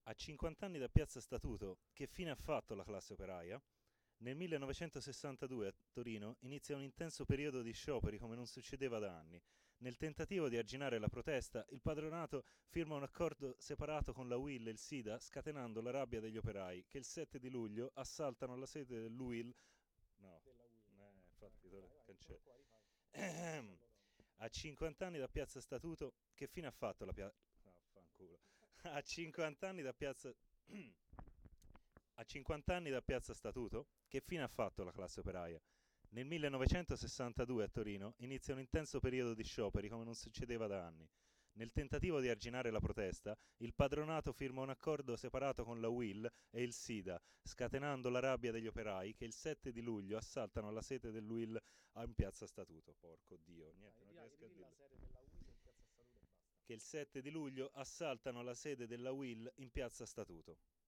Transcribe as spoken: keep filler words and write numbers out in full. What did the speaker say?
A cinquanta anni da Piazza Statuto, che fine ha fatto la classe operaia? Nel millenovecentosessantadue a Torino inizia un intenso periodo di scioperi come non succedeva da anni. Nel tentativo di arginare la protesta, il patronato firma un accordo separato con la U I L e il SIDA, scatenando la rabbia degli operai che il sette di luglio assaltano la sede dell'U I L. No, Della Will. eh, Vai, infatti, vai, vai, sono cancello. qua, rifai. Passa all'Odone. A cinquanta anni da Piazza Statuto, che fine ha fatto la piazza... Vaffanculo. A cinquanta anni da Piazza... A cinquanta anni da Piazza Statuto, che fine ha fatto la classe operaia? Nel millenovecentosessantadue a Torino inizia un intenso periodo di scioperi come non succedeva da anni. Nel tentativo di arginare la protesta, il patronato firma un accordo separato con la U I L e il SIDA, scatenando la rabbia degli operai che il sette di luglio assaltano la sede dell'U I L in Piazza Statuto. Porco Dio, niente, Vai, non ri- riesco a ridi la dirlo. serie della Will in Piazza Statuto e basta. Che il sette di luglio assaltano la sede della U I L in Piazza Statuto.